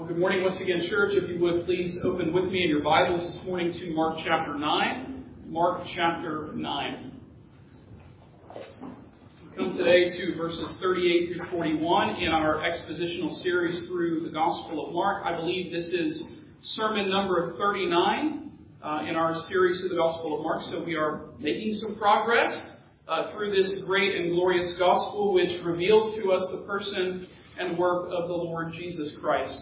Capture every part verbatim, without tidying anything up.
Well, good morning once again, church. If you would, please open with me in your Bibles this morning to Mark chapter nine. Mark chapter nine. We come today to verses thirty-eight through forty-one in our expositional series through the Gospel of Mark. I believe this is sermon number thirty-nine uh, in our series through the Gospel of Mark. So we are making some progress uh, through this great and glorious Gospel, which reveals to us the person and work of the Lord Jesus Christ.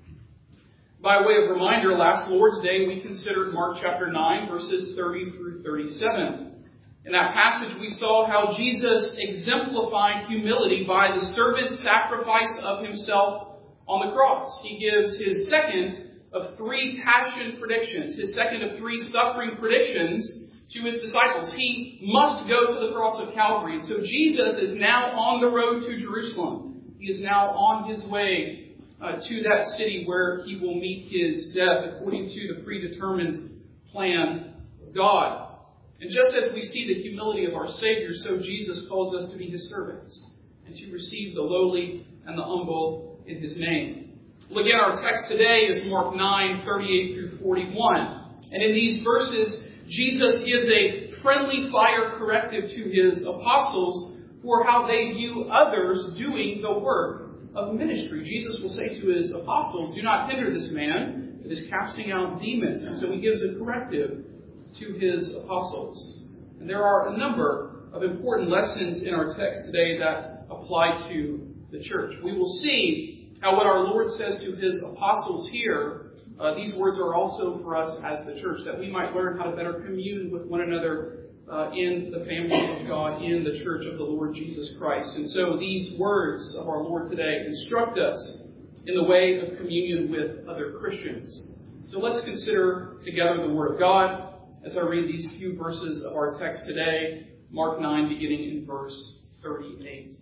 By way of reminder, last Lord's Day we considered Mark chapter nine, verses thirty through thirty-seven. In that passage we saw how Jesus exemplified humility by the servant sacrifice of himself on the cross. He gives his second of three passion predictions, his second of three suffering predictions to his disciples. He must go to the cross of Calvary. And so Jesus is now on the road to Jerusalem. He is now on his way Uh, to that city where he will meet his death according to the predetermined plan of God. And just as we see the humility of our Savior, so Jesus calls us to be his servants and to receive the lowly and the humble in his name. Well, again, our text today is Mark nine, thirty-eight through forty-one. And in these verses, Jesus gives a friendly fire corrective to his apostles for how they view others doing the work of ministry. Jesus will say to his apostles, do not hinder this man that is casting out demons. And so he gives a corrective to his apostles. And there are a number of important lessons in our text today that apply to the church. We will see how what our Lord says to his apostles here, uh, these words are also for us as the church, that we might learn how to better commune with one another Uh, in the family of God, in the church of the Lord Jesus Christ. And so these words of our Lord today instruct us in the way of communion with other Christians. So let's consider together the Word of God as I read these few verses of our text today, Mark nine, beginning in verse thirty-eight.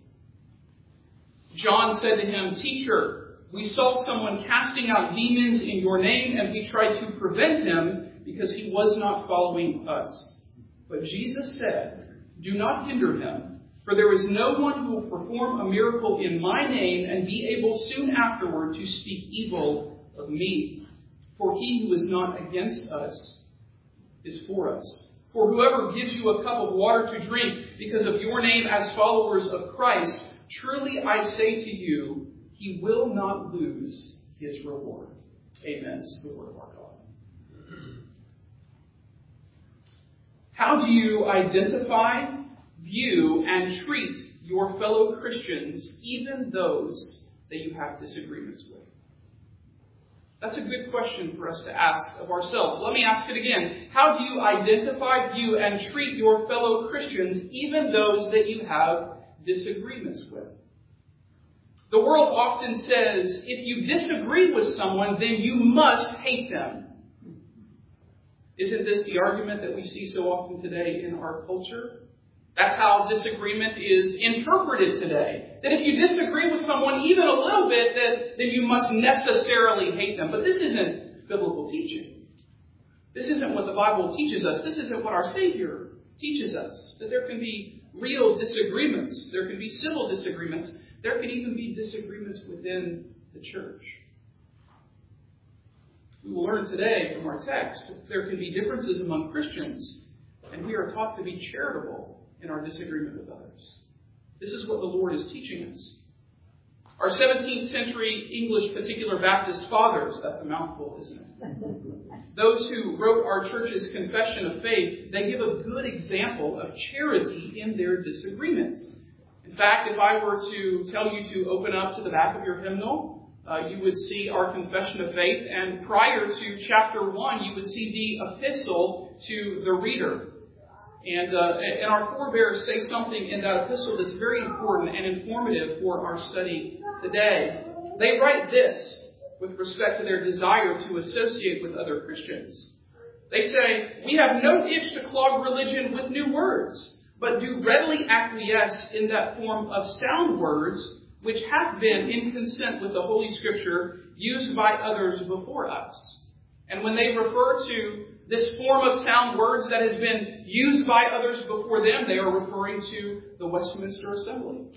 John said to him, "Teacher, we saw someone casting out demons in your name, and we tried to prevent him because he was not following us. But Jesus said, do not hinder him, for there is no one who will perform a miracle in my name and be able soon afterward to speak evil of me. For he who is not against us is for us. For whoever gives you a cup of water to drink because of your name as followers of Christ, truly I say to you, he will not lose his reward." Amen. This is the word of our God. How do you identify, view, and treat your fellow Christians, even those that you have disagreements with? That's a good question for us to ask of ourselves. Let me ask it again. How do you identify, view, and treat your fellow Christians, even those that you have disagreements with? The world often says, if you disagree with someone, then you must hate them. Isn't this the argument that we see so often today in our culture? That's how disagreement is interpreted today. That if you disagree with someone even a little bit, that, then you must necessarily hate them. But this isn't biblical teaching. This isn't what the Bible teaches us. This isn't what our Savior teaches us. That there can be real disagreements. There can be civil disagreements. There can even be disagreements within the church. We will learn today from our text that there can be differences among Christians, and we are taught to be charitable in our disagreement with others. This is what the Lord is teaching us. Our seventeenth century English Particular Baptist fathers, that's a mouthful, isn't it? Those who wrote our church's confession of faith, they give a good example of charity in their disagreement. In fact, if I were to tell you to open up to the back of your hymnal, Uh, you would see our confession of faith, and prior to chapter one, you would see the epistle to the reader. And, uh, and our forebears say something in that epistle that's very important and informative for our study today. They write this with respect to their desire to associate with other Christians. They say, "We have no itch to clog religion with new words, but do readily acquiesce in that form of sound words which have been in consent with the Holy Scripture used by others before us." And when they refer to this form of sound words that has been used by others before them, they are referring to the Westminster Assembly.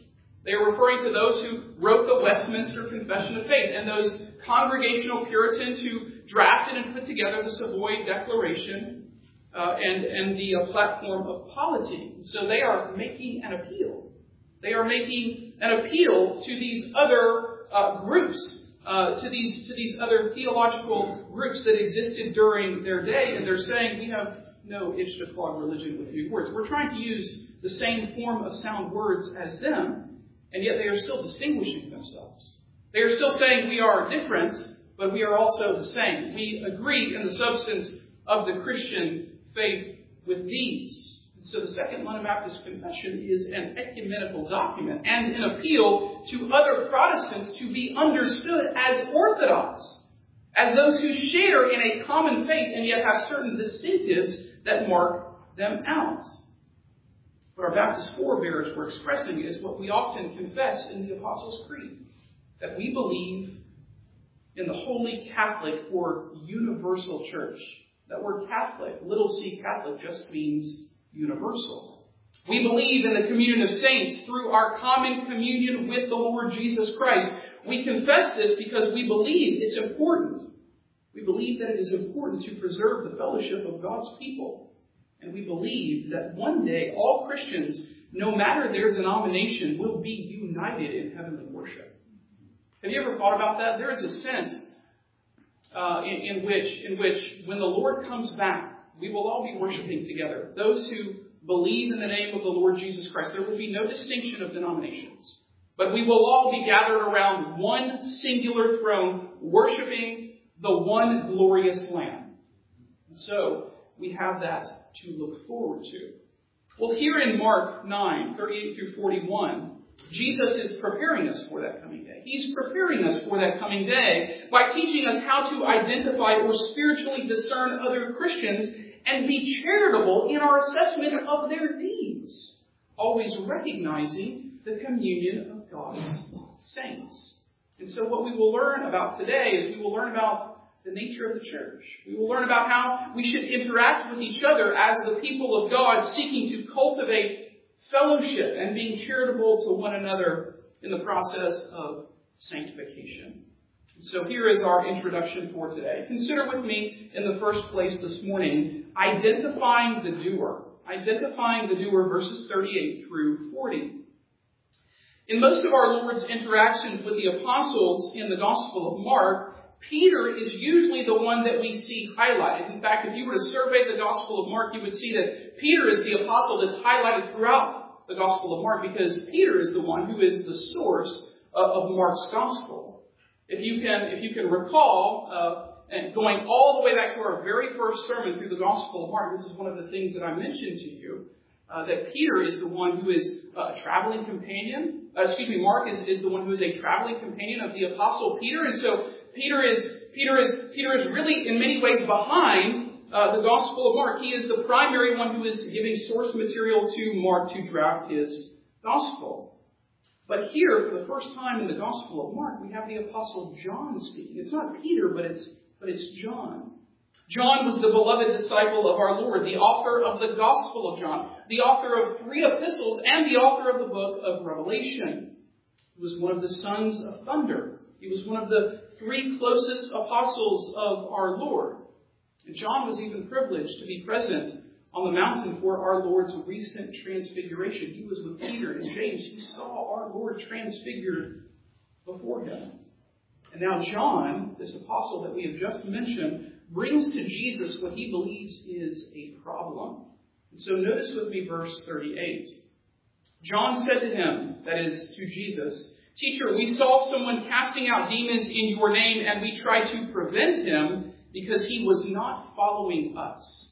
They are referring to those who wrote the Westminster Confession of Faith and those congregational Puritans who drafted and put together the Savoy Declaration uh, and, and the uh, platform of polity. So they are making an appeal. They are making an appeal to these other uh, groups, uh, to these to these other theological groups that existed during their day, and they're saying, we have no itch to clog religion with new words. We're trying to use the same form of sound words as them, and yet they are still distinguishing themselves. They are still saying we are different, but we are also the same. We agree in the substance of the Christian faith with these. So the Second London Baptist Confession is an ecumenical document and an appeal to other Protestants to be understood as orthodox, as those who share in a common faith and yet have certain distinctives that mark them out. What our Baptist forebears were expressing is what we often confess in the Apostles' Creed, that we believe in the Holy Catholic or Universal Church. That word Catholic, little c Catholic, just means universal. We believe in the communion of saints through our common communion with the Lord Jesus Christ. We confess this because we believe it's important. We believe that it is important to preserve the fellowship of God's people. And we believe that one day all Christians, no matter their denomination, will be united in heavenly worship. Have you ever thought about that? There is a sense uh, in, in which, in which when the Lord comes back, we will all be worshiping together. Those who believe in the name of the Lord Jesus Christ, there will be no distinction of denominations. But we will all be gathered around one singular throne, worshiping the one glorious Lamb. And so we have that to look forward to. Well, here in Mark nine, thirty-eight through forty-one, Jesus is preparing us for that coming day. He's preparing us for that coming day by teaching us how to identify or spiritually discern other Christians and be charitable in our assessment of their deeds, always recognizing the communion of God's saints. And so what we will learn about today is we will learn about the nature of the church. We will learn about how we should interact with each other as the people of God, seeking to cultivate fellowship and being charitable to one another in the process of sanctification. So here is our introduction for today. Consider with me in the first place this morning, identifying the doer. Identifying the doer, verses thirty-eight through forty. In most of our Lord's interactions with the apostles in the Gospel of Mark, Peter is usually the one that we see highlighted. In fact, if you were to survey the Gospel of Mark, you would see that Peter is the apostle that's highlighted throughout the Gospel of Mark, because Peter is the one who is the source of Mark's Gospel. If you can, if you can recall, uh, and going all the way back to our very first sermon through the Gospel of Mark, this is one of the things that I mentioned to you, uh, that Peter is the one who is a traveling companion. Uh, excuse me, Mark is, is the one who is a traveling companion of the Apostle Peter, and so Peter is Peter is Peter is really in many ways behind uh, the Gospel of Mark. He is the primary one who is giving source material to Mark to draft his Gospel. But here, for the first time in the Gospel of Mark, we have the Apostle John speaking. It's not Peter, but it's but it's John. John was the beloved disciple of our Lord, the author of the Gospel of John, the author of three epistles, and the author of the book of Revelation. He was one of the sons of thunder. He was one of the three closest apostles of our Lord. And John was even privileged to be present on the mountain for our Lord's recent transfiguration. He was with Peter and James. He saw our Lord transfigured before him. And now John, this apostle that we have just mentioned, brings to Jesus what he believes is a problem. And so notice with me verse thirty-eight. John said to him, that is to Jesus, "Teacher, we saw someone casting out demons in your name, and we tried to prevent him because he was not following us."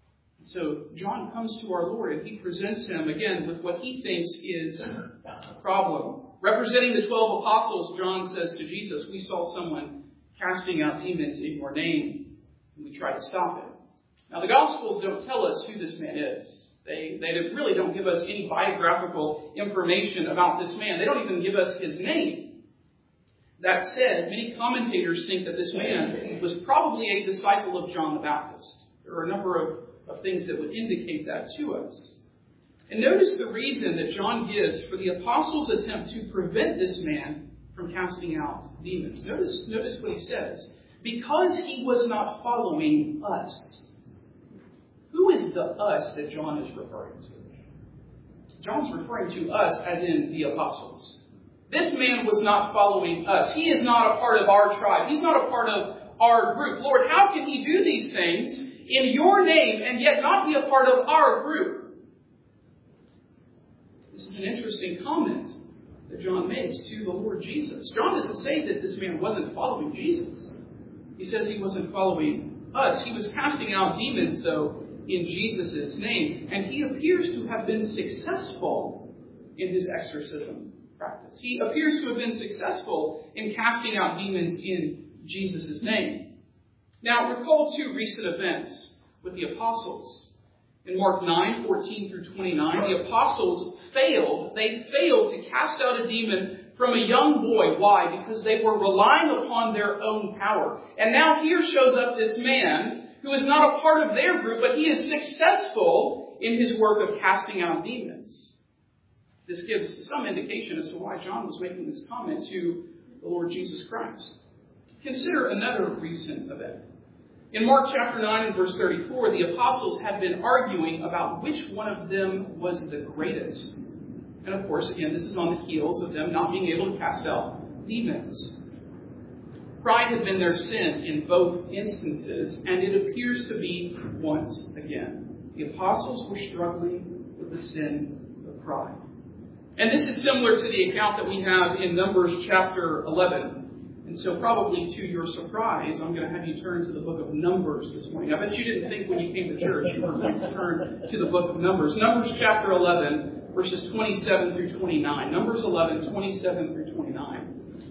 So John comes to our Lord and he presents him again with what he thinks is a problem. Representing the twelve apostles, John says to Jesus, "We saw someone casting out demons in your name, and we tried to stop it." Now the Gospels don't tell us who this man is. They, they really don't give us any biographical information about this man. They don't even give us his name. That said, many commentators think that this man was probably a disciple of John the Baptist. There are a number of, of things that would indicate that to us. And notice the reason that John gives for the apostles' attempt to prevent this man from casting out demons. Notice, notice what he says. Because he was not following us. Who is the us that John is referring to? John's referring to us as in the apostles. This man was not following us. He is not a part of our tribe. He's not a part of our group. Lord, how can he do these things in your name and yet not be a part of our group? This is an interesting comment that John makes to the Lord Jesus. John doesn't say that this man wasn't following Jesus. He says he wasn't following us. He was casting out demons, though, in Jesus' name. And he appears to have been successful in his exorcism practice. He appears to have been successful in casting out demons in Jesus' name. Now, recall two recent events with the apostles. In Mark nine, fourteen through twenty-nine, the apostles failed. They failed to cast out a demon from a young boy. Why? Because they were relying upon their own power. And now here shows up this man who is not a part of their group, but he is successful in his work of casting out demons. This gives some indication as to why John was making this comment to the Lord Jesus Christ. Consider another recent event. In Mark chapter nine and verse thirty-four, the apostles had been arguing about which one of them was the greatest. And of course, again, this is on the heels of them not being able to cast out demons. Pride had been their sin in both instances, and it appears to be once again. The apostles were struggling with the sin of pride. And this is similar to the account that we have in Numbers chapter eleven. And so probably to your surprise, I'm going to have you turn to the book of Numbers this morning. I bet you didn't think when you came to church you were going to turn to the book of Numbers. Numbers chapter eleven, verses twenty-seven through twenty-nine. Numbers eleven, twenty-seven through twenty-nine.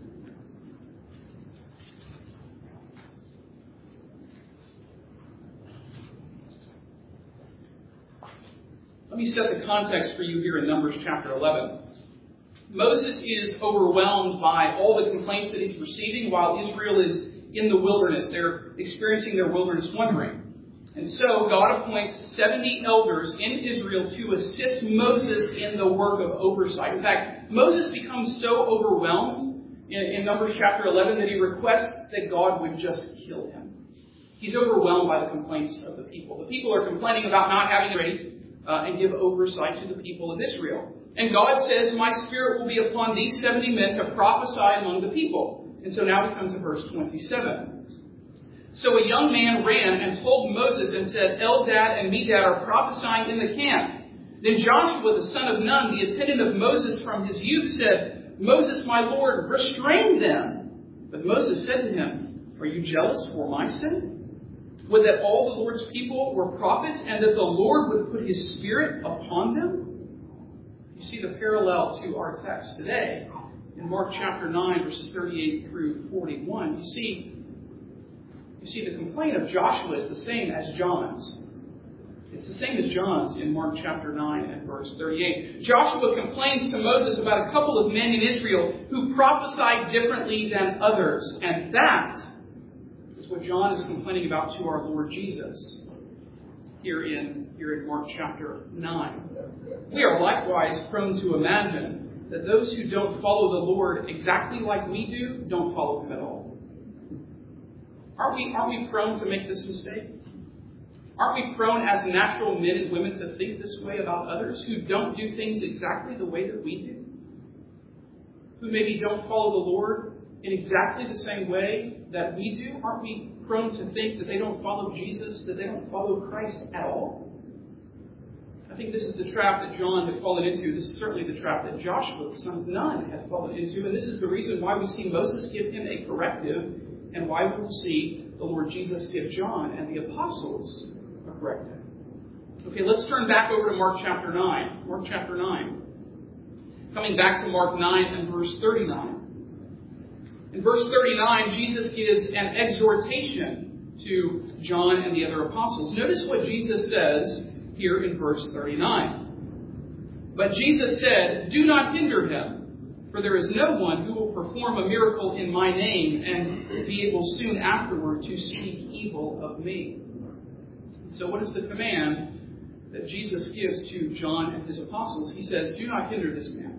Let me set the context for you here in Numbers chapter eleven. Moses is overwhelmed by all the complaints that he's receiving while Israel is in the wilderness. They're experiencing their wilderness wandering. And so God appoints seventy elders in Israel to assist Moses in the work of oversight. In fact, Moses becomes so overwhelmed in, in Numbers chapter eleven that he requests that God would just kill him. He's overwhelmed by the complaints of the people. The people are complaining about not having a rate uh, and give oversight to the people of Israel. And God says, my spirit will be upon these seventy men to prophesy among the people. And so now we come to verse twenty-seven. So a young man ran and told Moses and said, Eldad and Medad are prophesying in the camp. Then Joshua, the son of Nun, the attendant of Moses from his youth, said, Moses, my Lord, restrain them. But Moses said to him, are you jealous for my sake? Would that all the Lord's people were prophets and that the Lord would put his spirit upon them? You see the parallel to our text today in Mark chapter nine, verses thirty-eight through forty-one. You see, you see the complaint of Joshua is the same as John's. It's the same as John's in Mark chapter nine and verse thirty-eight. Joshua complains to Moses about a couple of men in Israel who prophesied differently than others. And that is what John is complaining about to our Lord Jesus here in, here in Mark chapter nine. We are likewise prone to imagine that those who don't follow the Lord exactly like we do, don't follow him at all. Aren't we, aren't we prone to make this mistake? Aren't we prone as natural men and women to think this way about others who don't do things exactly the way that we do? Who maybe don't follow the Lord in exactly the same way that we do? Aren't we prone to think that they don't follow Jesus, that they don't follow Christ at all? I think this is the trap that John had fallen into. This is certainly the trap that Joshua, the son of Nun, had fallen into. And this is the reason why we see Moses give him a corrective and why we will see the Lord Jesus give John and the apostles a corrective. Okay, let's turn back over to Mark chapter nine. Mark chapter nine. Coming back to Mark nine and verse thirty-nine. In verse thirty-nine, Jesus gives an exhortation to John and the other apostles. Notice what Jesus says here in verse thirty-nine. But Jesus said, do not hinder him, for there is no one who will perform a miracle in my name and be able soon afterward to speak evil of me. So what is the command that Jesus gives to John and his apostles. He says, do not hinder this man.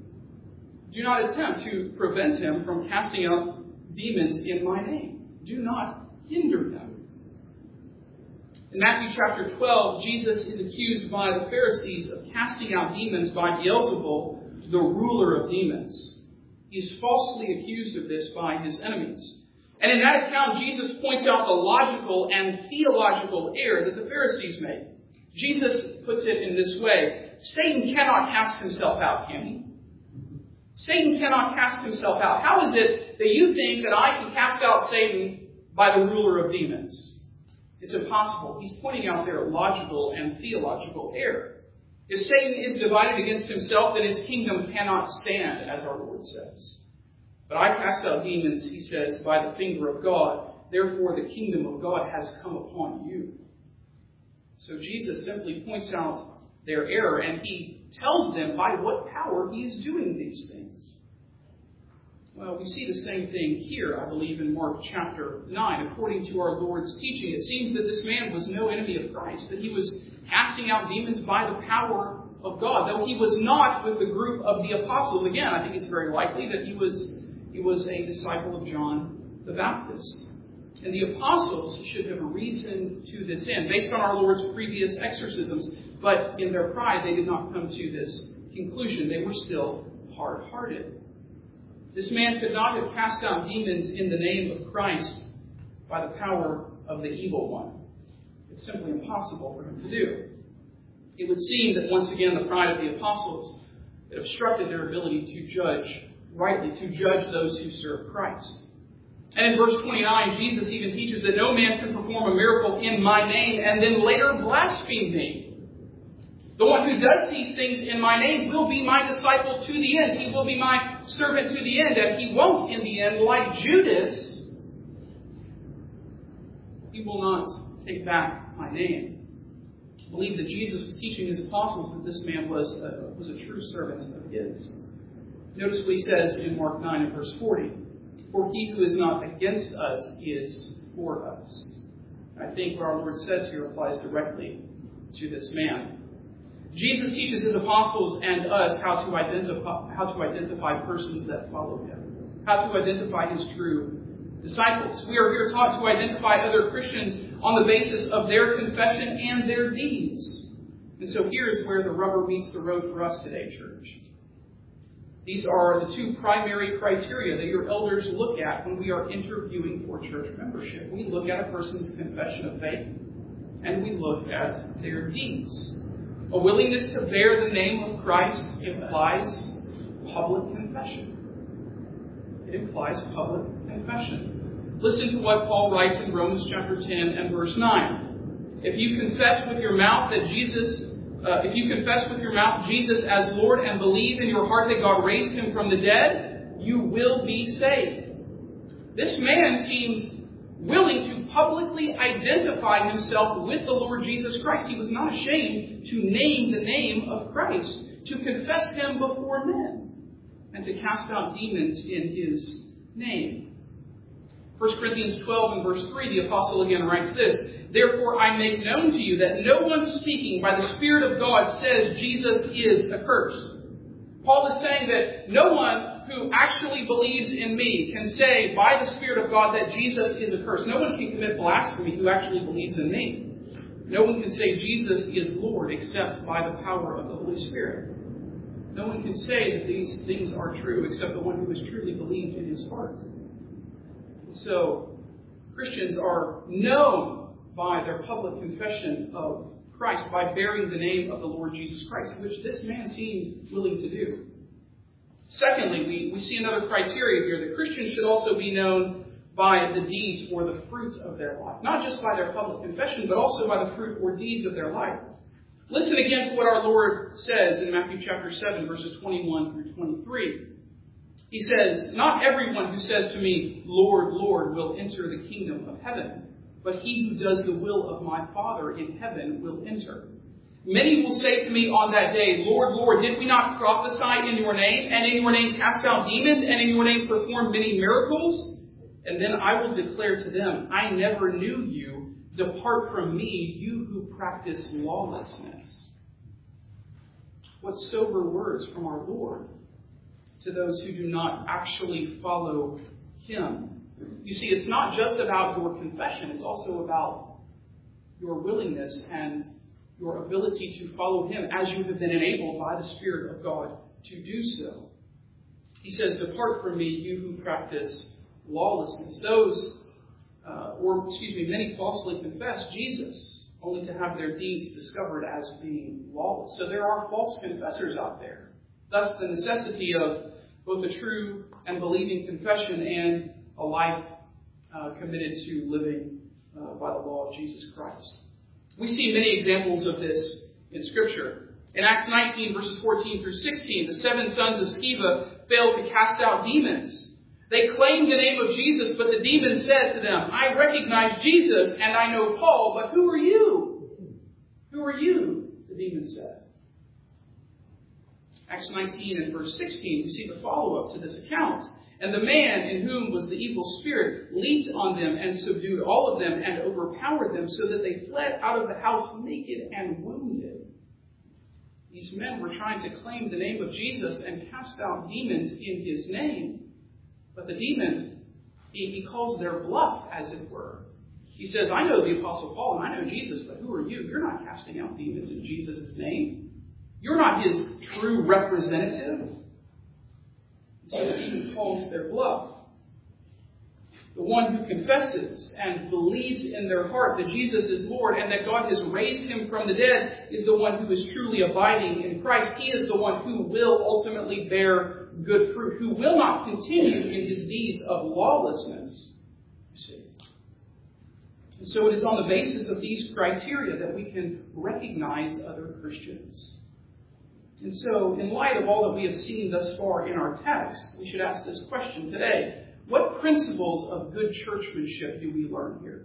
Do not attempt to prevent him from casting out demons in my name. Do not hinder him. In Matthew chapter twelve, Jesus is accused by the Pharisees of casting out demons by Beelzebul, the ruler of demons. He is falsely accused of this by his enemies. And in that account, Jesus points out the logical and theological error that the Pharisees made. Jesus puts it in this way: Satan cannot cast himself out, can he? Satan cannot cast himself out. How is it that you think that I can cast out Satan by the ruler of demons? It's impossible. He's pointing out their logical and theological error. If Satan is divided against himself, then his kingdom cannot stand, as our Lord says. But I cast out demons, he says, by the finger of God. Therefore, the kingdom of God has come upon you. So Jesus simply points out their error, and he tells them by what power he is doing these things. Well, we see the same thing here, I believe, in Mark chapter nine. According to our Lord's teaching, it seems that this man was no enemy of Christ, that he was casting out demons by the power of God. Though he was not with the group of the apostles. Again, I think it's very likely that he was, he was a disciple of John the Baptist. And the apostles should have reasoned to this end, based on our Lord's previous exorcisms. But in their pride, they did not come to this conclusion. They were still hard-hearted. This man could not have cast out demons in the name of Christ by the power of the evil one. It's simply impossible for him to do. It would seem that once again the pride of the apostles had obstructed their ability to judge rightly, to judge those who serve Christ. And in verse twenty-nine, Jesus even teaches that no man can perform a miracle in my name and then later blaspheme me. The one who does these things in my name will be my disciple to the end. He will be my servant to the end. And he won't, in the end, like Judas, he will not take back my name. I believe that Jesus was teaching his apostles that this man was a, was a true servant of his. Notice what he says in Mark nine and verse forty. For he who is not against us is for us. I think what our Lord says here applies directly to this man. Jesus teaches his apostles and us how to identify how to identify persons that follow him, how to identify his true disciples. We are here taught to identify other Christians on the basis of their confession and their deeds. And so here is where the rubber meets the road for us today, church. These are the two primary criteria that your elders look at when we are interviewing for church membership. We look at a person's confession of faith, and we look at their deeds. A willingness to bear the name of Christ implies public confession. It implies public confession. Listen to what Paul writes in Romans chapter ten and verse nine. If you confess with your mouth that Jesus Uh, if you confess with your mouth Jesus as Lord and believe in your heart that God raised him from the dead, you will be saved. This man seemed willing to publicly identify himself with the Lord Jesus Christ. He was not ashamed to name the name of Christ, to confess him before men, and to cast out demons in his name. First Corinthians twelve and verse three, the apostle again writes this: Therefore I make known to you that no one speaking by the Spirit of God says Jesus is accursed. Paul is saying that no one who actually believes in me can say by the Spirit of God that Jesus is accursed. No one can commit blasphemy who actually believes in me. No one can say Jesus is Lord except by the power of the Holy Spirit. No one can say that these things are true except the one who has truly believed in his heart. So Christians are known by their public confession of Christ, by bearing the name of the Lord Jesus Christ, which this man seemed willing to do. Secondly, we, we see another criteria here. The Christians should also be known by the deeds or the fruit of their life. Not just by their public confession, but also by the fruit or deeds of their life. Listen again to what our Lord says in Matthew chapter seven, verses twenty-one through twenty-three. He says, Not everyone who says to me, Lord, Lord, will enter the kingdom of heaven, but he who does the will of my Father in heaven will enter. Many will say to me on that day, Lord, Lord, did we not prophesy in your name, and in your name cast out demons, and in your name perform many miracles? And then I will declare to them, I never knew you. Depart from me, you who practice lawlessness. What sober words from our Lord to those who do not actually follow him. You see, it's not just about your confession, it's also about your willingness and your ability to follow him as you have been enabled by the Spirit of God to do so. He says, depart from me, you who practice lawlessness. Those, uh, or excuse me, many falsely confess Jesus, only to have their deeds discovered as being lawless. So there are false confessors out there. Thus, the necessity of both a true and believing confession and a life uh, committed to living uh, by the law of Jesus Christ. We see many examples of this in Scripture. In Acts nineteen, verses fourteen through sixteen, the seven sons of Sceva failed to cast out demons. They claimed the name of Jesus, but the demon said to them, I recognize Jesus and I know Paul, but who are you? Who are you? The demon said. Acts nineteen and verse sixteen, we see the follow-up to this account. And the man in whom was the evil spirit leaped on them and subdued all of them and overpowered them so that they fled out of the house naked and wounded. These men were trying to claim the name of Jesus and cast out demons in his name. But the demon, he, he calls their bluff, as it were. He says, I know the Apostle Paul and I know Jesus, but who are you? You're not casting out demons in Jesus' name. You're not his true representative. So the demon calls their bluff. The one who confesses and believes in their heart that Jesus is Lord and that God has raised him from the dead is the one who is truly abiding in Christ. He is the one who will ultimately bear good fruit, who will not continue in his deeds of lawlessness. You see. And so it is on the basis of these criteria that we can recognize other Christians. And so, in light of all that we have seen thus far in our text, we should ask this question today. What principles of good churchmanship do we learn here?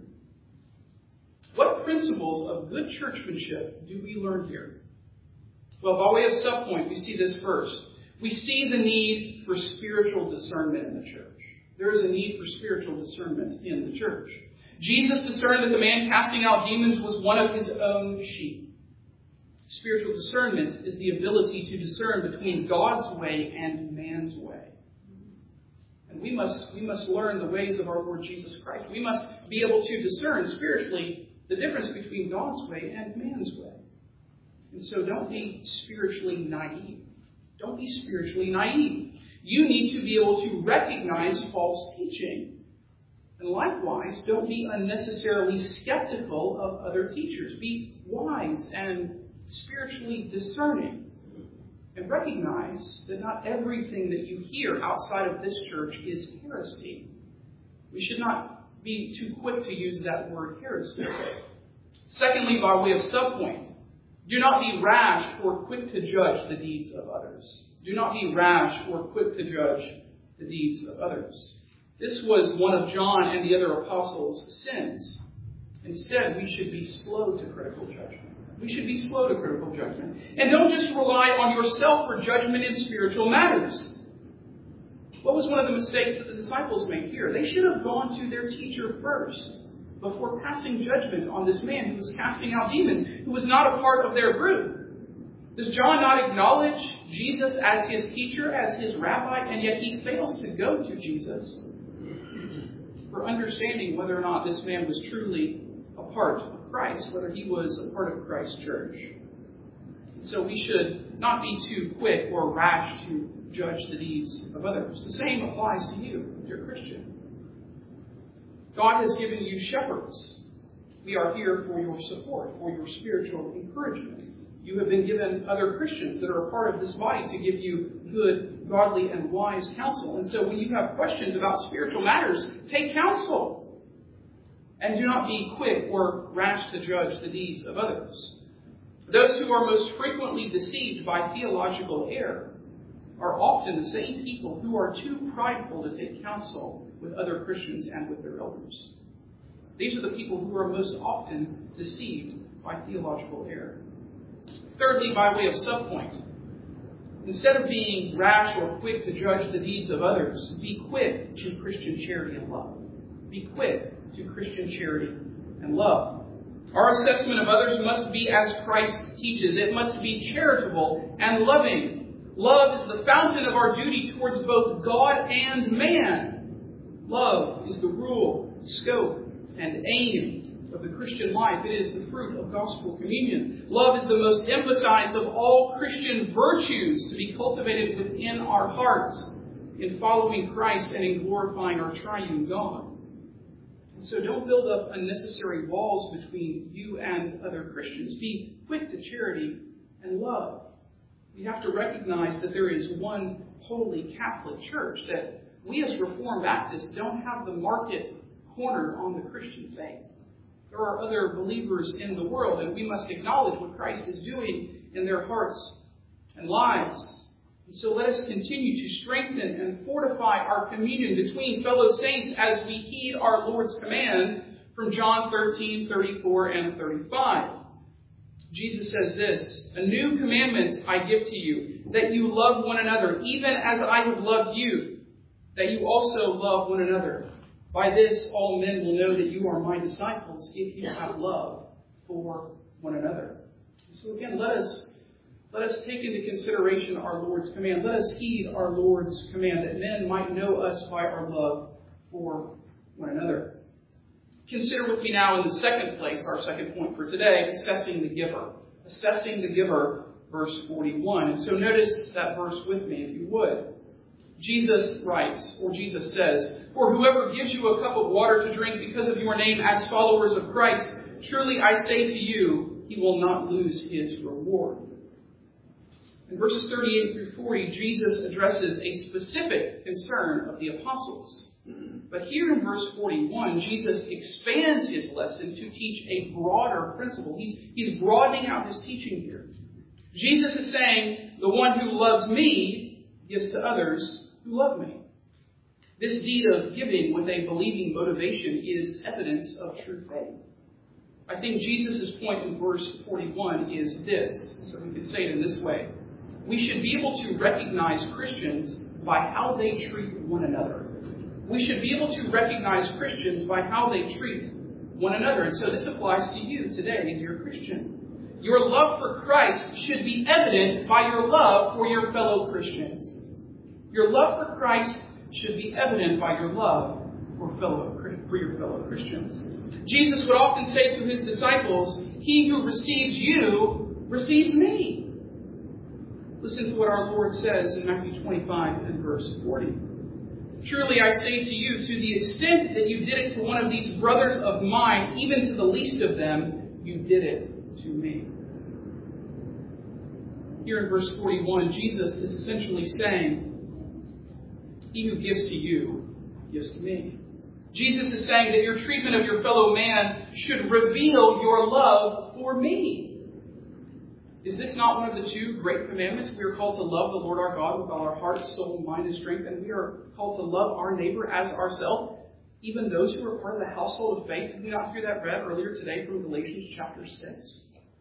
What principles of good churchmanship do we learn here? Well, by way of subpoint, we see this first. We see the need for spiritual discernment in the church. There is a need for spiritual discernment in the church. Jesus discerned that the man casting out demons was one of his own sheep. Spiritual discernment is the ability to discern between God's way and man's way. And we must, we must learn the ways of our Lord Jesus Christ. We must be able to discern spiritually the difference between God's way and man's way. And so don't be spiritually naive. Don't be spiritually naive. You need to be able to recognize false teaching. And likewise, don't be unnecessarily skeptical of other teachers. Be wise and spiritually discerning. And recognize that not everything that you hear outside of this church is heresy. We should not be too quick to use that word heresy. Secondly, by way of subpoint, do not be rash or quick to judge the deeds of others. Do not be rash or quick to judge the deeds of others. This was one of John and the other apostles' sins. Instead, we should be slow to critical judgment. We should be slow to critical judgment. And don't just rely on yourself for judgment in spiritual matters. What was one of the mistakes that the disciples made here? They should have gone to their teacher first before passing judgment on this man who was casting out demons, who was not a part of their group. Does John not acknowledge Jesus as his teacher, as his rabbi, and yet he fails to go to Jesus for understanding whether or not this man was truly a part of Christ, whether he was a part of Christ's church. So we should not be too quick or rash to judge the deeds of others. The same applies to you, dear Christian. God has given you shepherds. We are here for your support, for your spiritual encouragement. You have been given other Christians that are a part of this body to give you good, godly, and wise counsel. And so when you have questions about spiritual matters, take counsel. And do not be quick or rash to judge the deeds of others. Those who are most frequently deceived by theological error are often the same people who are too prideful to take counsel with other Christians and with their elders. These are the people who are most often deceived by theological error. Thirdly, by way of subpoint, instead of being rash or quick to judge the deeds of others, be quick to Christian charity and love. Be quick to Christian charity and love. Our assessment of others must be as Christ teaches. It must be charitable and loving. Love is the fountain of our duty towards both God and man. Love is the rule, scope, and aim of the Christian life. It is the fruit of gospel communion. Love is the most emphasized of all Christian virtues to be cultivated within our hearts in following Christ and in glorifying our triune God. And so don't build up unnecessary walls between you and other Christians. Be quick to charity and love. We have to recognize that there is one holy Catholic Church, that we as Reformed Baptists don't have the market cornered on the Christian faith. There are other believers in the world, and we must acknowledge what Christ is doing in their hearts and lives. And so let us continue to strengthen and fortify our communion between fellow saints as we heed our Lord's command from John thirteen, thirty-four, and thirty-five. Jesus says this, "A new commandment I give to you, that you love one another, even as I have loved you, that you also love one another. By this all men will know that you are my disciples, if you have love for one another." So again, let us let us take into consideration our Lord's command. Let us heed our Lord's command, that men might know us by our love for one another. Consider with me now in the second place, our second point for today, assessing the giver. Assessing the giver, verse forty-one. And so notice that verse with me, if you would. Jesus writes, or Jesus says, "For whoever gives you a cup of water to drink because of your name as followers of Christ, surely I say to you, he will not lose his reward." In verses thirty-eight through forty, Jesus addresses a specific concern of the apostles. But here in verse forty-one, Jesus expands his lesson to teach a broader principle. He's, he's broadening out his teaching here. Jesus is saying, the one who loves me gives to others who love me. This deed of giving with a believing motivation is evidence of true faith. I think Jesus' point in verse forty-one is this, so we can say it in this way. We should be able to recognize Christians by how they treat one another. We should be able to recognize Christians by how they treat one another. And so this applies to you today, dear Christian. Your love for Christ should be evident by your love for your fellow Christians. Your love for Christ should be evident by your love for fellow for your fellow Christians. Jesus would often say to his disciples, "He who receives you receives me." Listen to what our Lord says in Matthew twenty-five and verse forty. "Surely I say to you, to the extent that you did it to one of these brothers of mine, even to the least of them, you did it to me." Here in verse forty-one, Jesus is essentially saying, he who gives to you gives to me. Jesus is saying that your treatment of your fellow man should reveal your love for me. Is this not one of the two great commandments? We are called to love the Lord our God with all our heart, soul, mind, and strength, and we are called to love our neighbor as ourselves, even those who are part of the household of faith. Did we not hear that read earlier today from Galatians chapter six?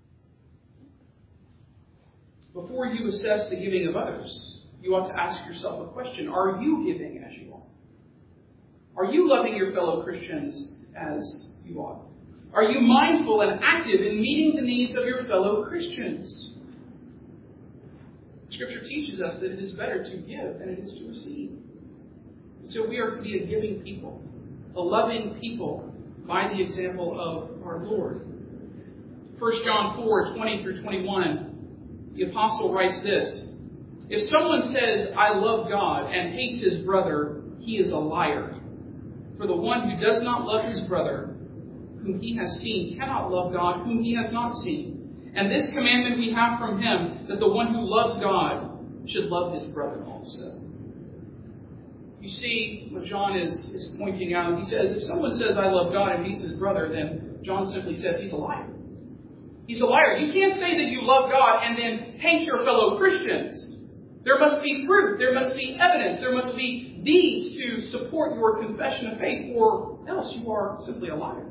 Before you assess the giving of others, you ought to ask yourself a question. Are you giving as you are? Are you loving your fellow Christians as you ought? Are you mindful and active in meeting the needs of your fellow Christians? Scripture teaches us that it is better to give than it is to receive. And so we are to be a giving people, a loving people, by the example of our Lord. First John four, twenty through twenty-one, the apostle writes this, "If someone says, 'I love God,' and hates his brother, he is a liar. For the one who does not love his brother, whom he has seen, cannot love God, whom he has not seen. And this commandment we have from him, that the one who loves God should love his brother also." You see what John is, is pointing out. He says, if someone says, "I love God," and hates his brother, then John simply says he's a liar. He's a liar. You can't say that you love God and then hate your fellow Christians. There must be fruit. There must be evidence. There must be deeds to support your confession of faith, or else you are simply a liar.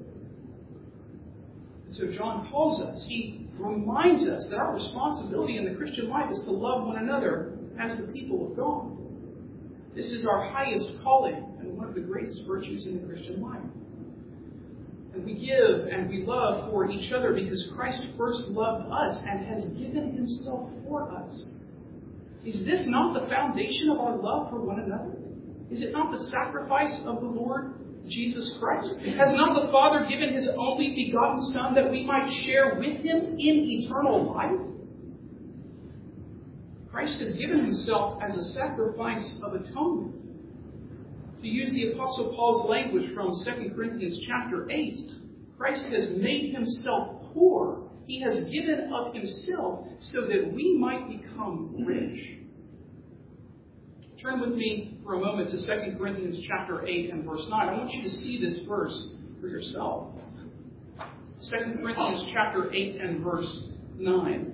So John calls us, he reminds us that our responsibility in the Christian life is to love one another as the people of God. This is our highest calling and one of the greatest virtues in the Christian life. And And we give and we love for each other because Christ first loved us and has given himself for us. Is this not the foundation of our love for one another? Is it not the sacrifice of the Lord Jesus Christ? Has not the Father given his only begotten Son that we might share with him in eternal life? Christ has given himself as a sacrifice of atonement. To use the Apostle Paul's language from Second Corinthians chapter eight, Christ has made himself poor. He has given of himself so that we might become rich. Turn with me for a moment to Second Corinthians chapter eight and verse nine. I want you to see this verse for yourself. Second Corinthians chapter eight and verse nine.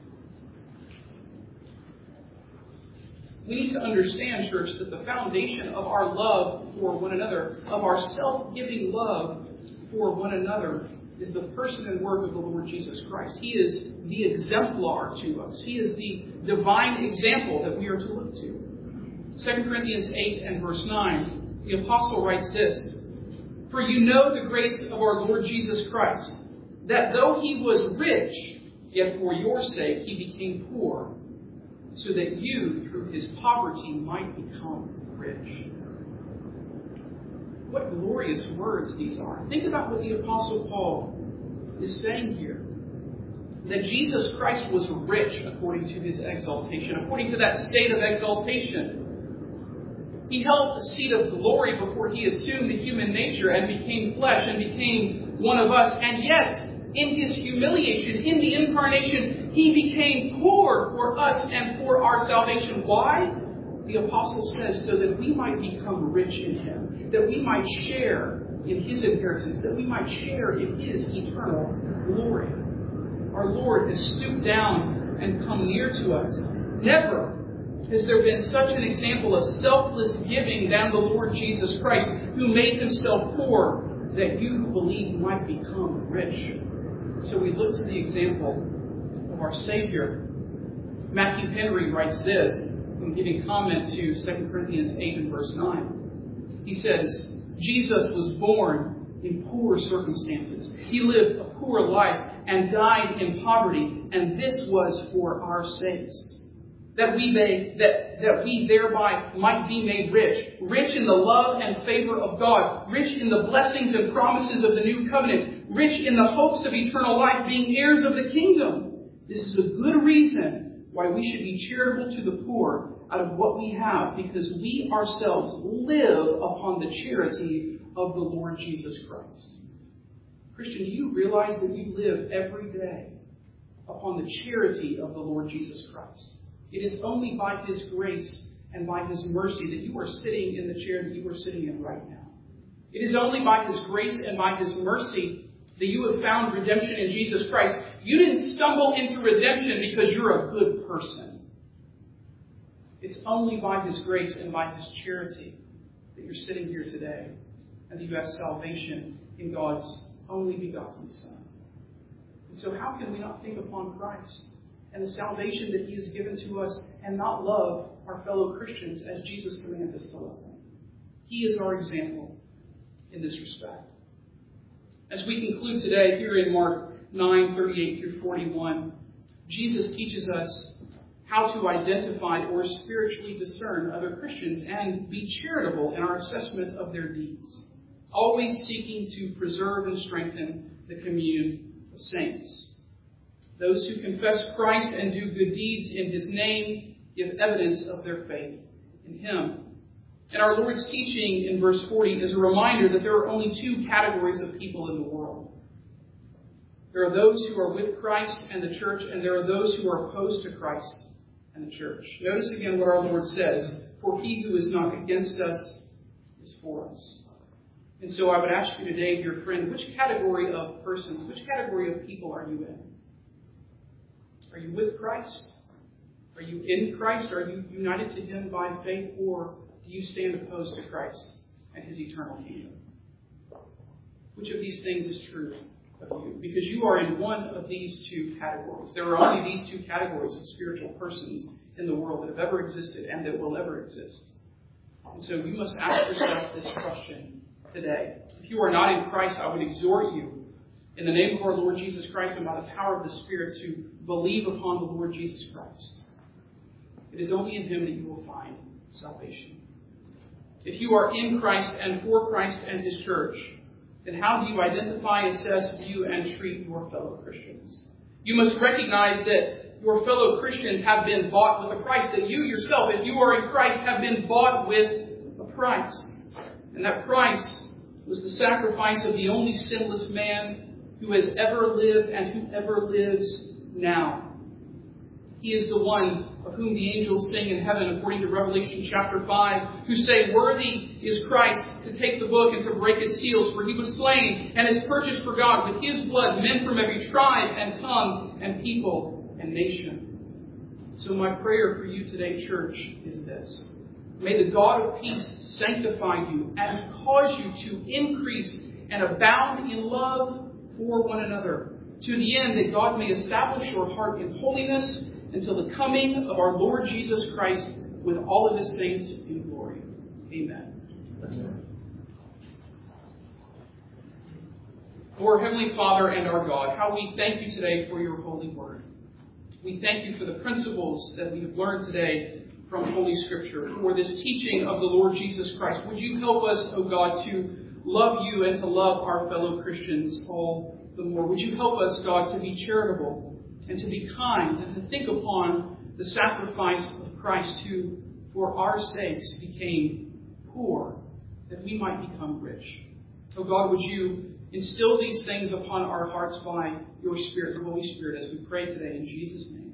We need to understand, church, that the foundation of our love for one another, of our self-giving love for one another, is the person and work of the Lord Jesus Christ. He is the exemplar to us. He is the divine example that we are to look to. Second Corinthians eight and verse nine, the apostle writes this, "For you know the grace of our Lord Jesus Christ, that though he was rich, yet for your sake he became poor, so that you, through his poverty, might become rich." What glorious words these are. Think about what the Apostle Paul is saying here. That Jesus Christ was rich according to his exaltation, according to that state of exaltation. He held a seat of glory before he assumed the human nature and became flesh and became one of us. And yet, in his humiliation, in the incarnation, he became poor for us and for our salvation. Why? The apostle says, so that we might become rich in him, that we might share in his inheritance, that we might share in his eternal glory. Our Lord has stooped down and come near to us. Never has there been such an example of selfless giving than the Lord Jesus Christ, who made himself poor, that you who believe might become rich. So we look to the example of our Savior. Matthew Henry writes this, in giving comment to Second Corinthians eight and verse nine. He says, Jesus was born in poor circumstances. He lived a poor life and died in poverty, and this was for our sakes, that we may, that, that we thereby might be made rich, rich in the love and favor of God, rich in the blessings and promises of the new covenant, rich in the hopes of eternal life, being heirs of the kingdom. This is a good reason why we should be charitable to the poor out of what we have, because we ourselves live upon the charity of the Lord Jesus Christ. Christian, do you realize that you live every day upon the charity of the Lord Jesus Christ? It is only by his grace and by his mercy that you are sitting in the chair that you are sitting in right now. It is only by his grace and by his mercy that you have found redemption in Jesus Christ. You didn't stumble into redemption because you're a good person. It's only by his grace and by his charity that you're sitting here today and that you have salvation in God's only begotten Son. And so how can we not think upon Christ and the salvation that he has given to us and not love our fellow Christians as Jesus commands us to love them? He is our example in this respect. As we conclude today here in Mark nine, thirty-eight through forty-one, Jesus teaches us how to identify or spiritually discern other Christians and be charitable in our assessment of their deeds, always seeking to preserve and strengthen the communion of saints. Those who confess Christ and do good deeds in his name give evidence of their faith in him. And our Lord's teaching in verse forty is a reminder that there are only two categories of people in the world. There are those who are with Christ and the church, and there are those who are opposed to Christ and the church. Notice again what our Lord says, for he who is not against us is for us. And so I would ask you today, dear friend, which category of persons, which category of people are you in? Are you with Christ? Are you in Christ? Are you united to him by faith? Or do you stand opposed to Christ and his eternal kingdom? Which of these things is true of you? Because you are in one of these two categories. There are only these two categories of spiritual persons in the world that have ever existed and that will ever exist. And so you must ask yourself this question. today. If you are not in Christ, I would exhort you, in the name of our Lord Jesus Christ and by the power of the Spirit, to believe upon the Lord Jesus Christ. It is only in Him that you will find salvation. If you are in Christ and for Christ and His church, then how do you identify, assess, view, and treat your fellow Christians? You must recognize that your fellow Christians have been bought with a price, that you yourself, if you are in Christ, have been bought with a price. And that price was the sacrifice of the only sinless man who has ever lived and who ever lives now. He is the one of whom the angels sing in heaven, according to Revelation chapter five, who say, "Worthy is Christ to take the book and to break its seals, for He was slain and has purchased for God with His blood men from every tribe and tongue and people and nation." So my prayer for you today, church, is this. May the God of peace sanctify you and cause you to increase and abound in love for one another, to the end that God may establish your heart in holiness until the coming of our Lord Jesus Christ with all of His saints in glory. Amen. Amen. Our Heavenly Father and our God, how we thank you today for your holy word. We thank you for the principles that we have learned today from Holy Scripture, for this teaching of the Lord Jesus Christ. Would you help us, O God, to love you and to love our fellow Christians all the more? Would you help us, God, to be charitable and to be kind and to think upon the sacrifice of Christ, who, for our sakes, became poor, that we might become rich. So God, would you instill these things upon our hearts by your Spirit, the Holy Spirit, as we pray today in Jesus' name.